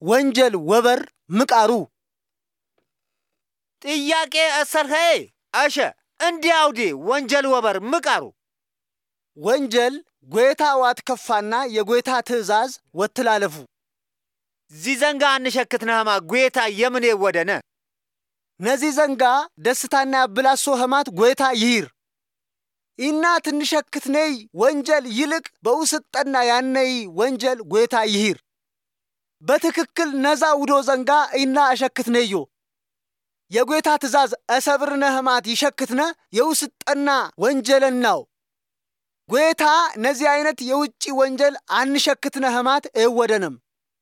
ወንጀል ወበር ምቃሩ ጥያቄ አሰርኸይ አሸ እንዲያውዲ ወንጀል ወበር ምቃሩ ወንጀል ጎይታ ዋትከፋና የጎይታ ትእዛዝ ወትላለፉ ዚዘንጋ አንሸክትነህማ ጎይታ የምን ወደነ ነዚ ዘንጋ ደስታና ያብላሶ ህማት ጎይታ ይሂር ኢና ትንሸክትነይ ወንጀል ይልቅ በውስጠና ያነይ ወንጀል ጎይታ ይሂር በትክክል ነዛ ውዶ ዘንጋ ኢና አሸክትነዮ የጎይታ ትእዛዝ አሰብርነ ህማት ይሸክትነ የውስጠና ወንጀልናው ጎይታ ነዚህ አይነት የውጪ ወንጀል አንሸክትነ ህማት እወደንም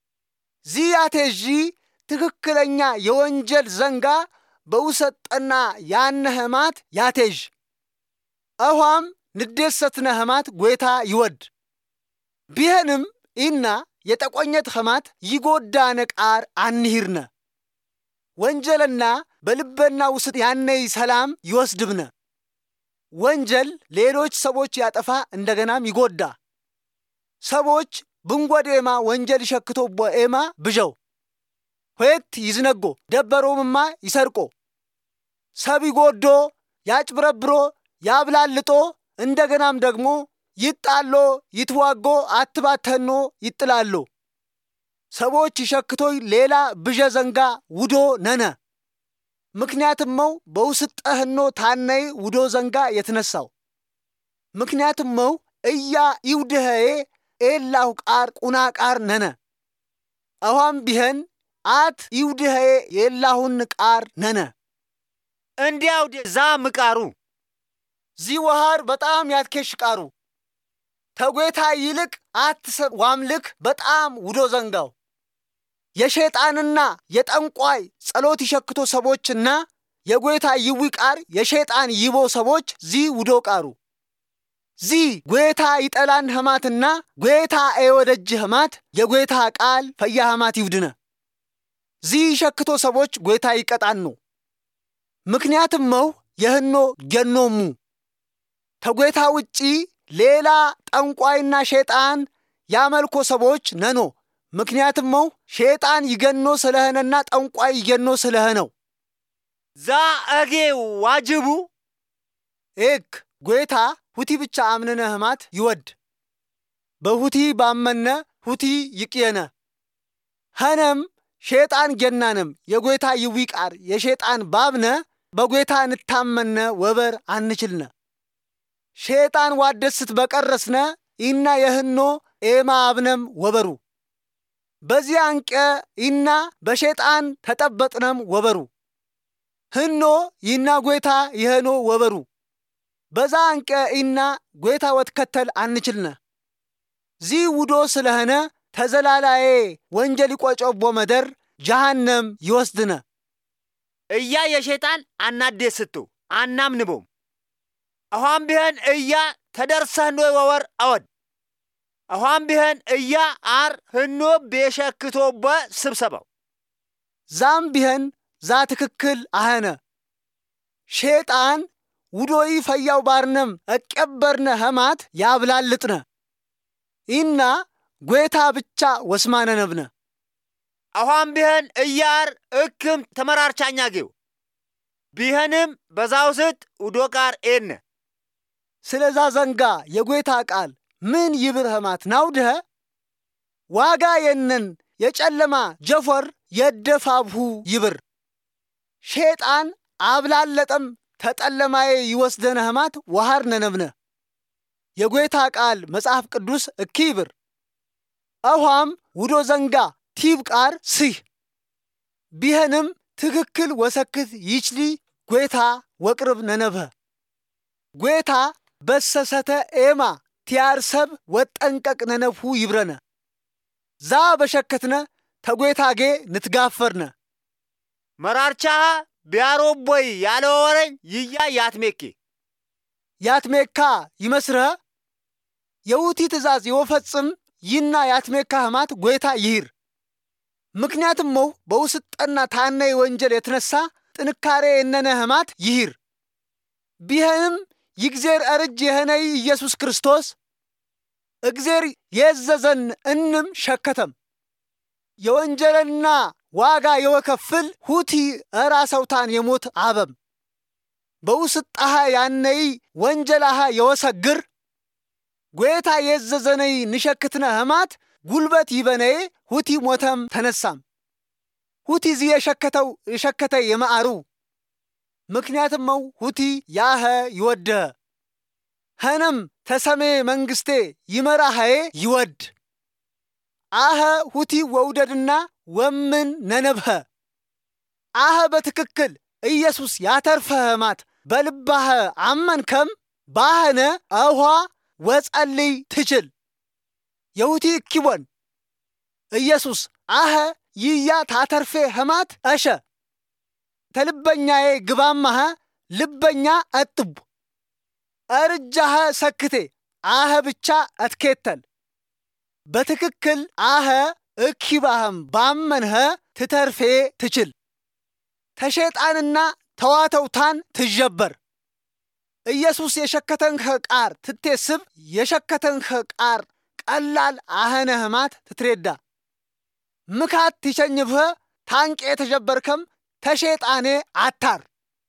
ዚያቴጂ ትክክለኛ የወንጀል ዘንጋ በውስጠና ያነ ህማት ያቴጅ አሁን ንደሰትነ ህማት ጎይታ ይወድ ቢሄንም ኢና የተቆኘት ህማት ይጎዳነ ቃር አንሂርነ ወንጀልና በልበና ውስጥ ያነይ ሰላም ይወስድብነ ወንጀል ሌሎች ሰዎች ያጠፋ እንደገናም ይጎዳ ሰዎች ብንጎዴማ ወንጀል ይሸክቶ በኤማ ብጀው ሆየት ይዝነጎ ደበሮምማ ይሰርቆ ሰቢ ጎዶ ያጭብረብሮ ያብላልጦ እንደገናም ደግሞ ይጣሎ ይትዋጎ አትባተኖ ይጥላሎ ሰዎች ይሸክቶይ ሌላ ብጀ ዘንጋ ውዶ ነነ ምክንያትመው በውስጠህኖ ታነይ ውዶ ዘንጋ የተነሳው ምክንያትመው እያ ይውድኸዬ ኤላሁ ቃር ቁና ቃር ነነ አሁን ቢሄን አት ይውድኸዬ የላሁን ቃር ነነ እንዲያው ዛ ምቃሩ ዚወሃር በጣም ያትከሽ ቃሩ ተጎይታ ይልቅ አትሰብ ዋምልክ በጣም ውዶ ዘንጋው የሸይጣንና የጠንቋይ ጸሎት ይሸክቶ ሰዎችና የጎይታ ይዊ ቃር የሸይጣን ይቦ ሰዎች ዚ ውዶ ቃሩ ዚ ጎይታ ይጠላን ህማትና ጎይታ አይወደጅ ህማት የጎይታ ቃል ፈያ ህማት ይውድነ ዚ ይሸክቶ ሰዎች ጎይታ ይቀጣኑ ምክንያትመው የህኖ ገኖሙ ተጎይታ ውጪ ሌላ ጠንቋይና ሸይጣን ያመልኮ ሰዎች ነኖ ምክንያትመው ሸይጣን ይገኖ ስለህነና ጠንቋይ ይገኖ ስለህነው ዛ አጌ ዋጅቡ ኤክ ጎይታ ሁቲ ብቻ አምነነ ህማት ይወድ በሁቲ ባመነ ሁቲ ይቅየነ ሀነም ሸይጣን ገናንም የጎይታ ይዊቃር የሸይጣን ባብነ በጎይታ እንታመነ ወበር አንችልነ ሸይጣን ዋደስት በቀረስነ ኢና የህኖ ኤማ አብነም ወበሩ በዚህ አንቀ ኢና በሸይጣን ተጠበጥነም ወበሩ ህኖ ይና ጎይታ ይሄኖ ወበሩ በዛ አንቀ ኢና ጎይታ ወትከተል አንችልነ ዚ ውዶ ስለሆነ ተዘላላዬ ወንጀል ይቆጮቦ መደር ጀሃነም ይወስድነ እያ የሸይጣን አናደስቱ አናምንቦም አሁን ቢሄን እያ ተደርሰህኖ ወወር አወድ አሁን ቢሄን እያ አር ህኖ በሸክቶበ ስብሰባው ዛም ቢሄን ዛ ትክክል አህነ ሸይጣን ውዶይ ፈያው ባርነም አቀበርነ ህማት ያብላልጥነ ኢና ጎይታ ብቻ ወስማነ ነብነ አሁን ቢሄን እያር እክም ተመራርቻኛጌው ቢሄንም በዛውስት ውዶ ቃር ኤነ ስለዛ ዘንጋ የጎይታ ቃል ምን ይብር ህማት ናውድኸ ዋጋ የነን የጨለማ ጀፈር የደፋብሁ ይብር ሸይጣን አብላለጠም ተጠለማዬ ይወስደነ ህማት ወሃር ነነብነ የጎይታ ቃል መጽሐፍ ቅዱስ እኪብር አሁን ውዶ ዘንጋ ቲብ ቃር ሲህ ቢሄንም ትክክል ወሰክት ይችሊ ጎይታ ወቅርብ ነነብህ ጎይታ በሰሰተ ኤማ ቲያርሰብ ወጠንቀቅ ነነብሁ ይብረነ ዛ በሸከትነ ተጎይታጌ ንትጋፈርነ መራርቻ ቢያሮቦይ ያለወረኝ ይያ ያትሜካ ይመስርህ የውቲ ትእዛዝ ይወፈጽም ይና ያትሜካ ህማት ጎይታ ይሂር ምክንያትመው በውስጠና ታነይ ወንጀል የተነሳ ጥንካሬ የነነ ህማት ይሂር ቢሄንም ይግዜር አርጅ የሆነይ ኢየሱስ ክርስቶስ እግዜር የዘዘን እንም ሸከተም የወንጀልና ዋጋ የወከፍል ሁቲ እራሰውታን የሞት አበም በውስጣሃ ያነይ ወንጀላሃ የወሰግር ጐታ የዘዘነይ ንሸክትነ ህማት ጉልበት ይበነይ ሁቲ ሞተም ተነሳም ሁቲ ዚ የሸከተ የማአሩ ምክንያትም ሁቲ ያኸ ይወደ ኸነም ተሰሜ መንግስቴ ይመራሃዬ ይወድ አኸ ሁቲ ወውደድና ወምን ነነብኸ አኸ በትክክል ኢየሱስ ያተርፈህ ማት በልባህ አመንከም ባህነ አኋ ወጸልይ ትችል የሁቲ እኪቦን ኢየሱስ አኸ ይያ ታተርፌ ህማት አሸ ተልበኛዬ ግባማህ ልበኛ አጥቡ አርጃህ ሰክቴ አኸ ብቻ አትከተል በትክክል አኸ እኪባህም ባመንህ ትተርፌ ትችል ተሸጣንና ተዋተውታን ትጀበር ኢየሱስ የሸከተንከ ቃር ትቴስብ የሸከተንከ ቃር ቀላል አኸነ ህማት ትትሬዳ ምካት ትቸኝብህ ታንቄ ተጀበርከም ተሸጣኔ አታር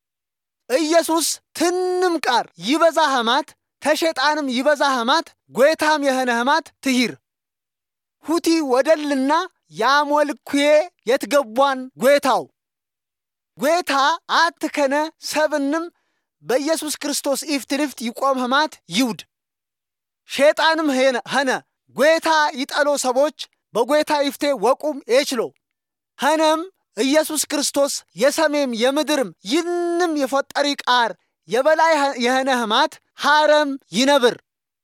ኢየሱስ ትንም ቃር ይበዛ ህማት ተሸጣንም ይበዛ ህማት ጐታም የሆነ ህማት ትሂር ሁቲ ወደልና ያሞልኩዬ የትገቧን ጐታው ጐታ አትከነ ሰብንም በኢየሱስ ክርስቶስ ኢፍትልፍት ይቆም ህማት ይውድ ሸጣንም ኸነ ጐታ ይጠሎ ሰቦች በጐታ ይፍቴ ወቁም ኤችሎ ኸነም ኢየሱስ ክርስቶስ የሰሜም የምድርም ይንም የፈጠሪ ቃር የበላይ የሆነ ህማት ሐረም ይነብር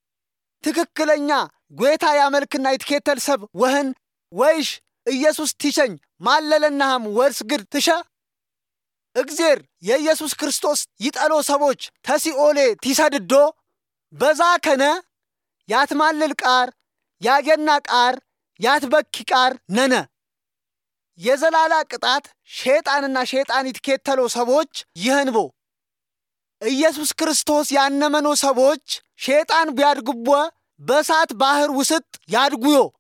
ትክክለኛ ጐታ ያመልክና ይትከተል ሰብ ወህን ወይሽ ኢየሱስ ቲቸኝ ማለለናህም ወርስ ግድ ትሸ እግዚአብሔር የኢየሱስ ክርስቶስ ይጠሎ ሰቦች ተሲኦሌ ቲሰድዶ በዛ ከነ ያትማልል ቃር ያገና ቃር ያትበኪ ቃር ነነ የዘላላ ቅጣት ሸጣንና ሸጣን ይትከተሎ ሰቦች ይህንቦ ኢየሱስ ክርስቶስ ያነመኖ ሰቦች ሸጣን ቢያድግቦ በሳት ባህር ውስጥ ያድጉዮ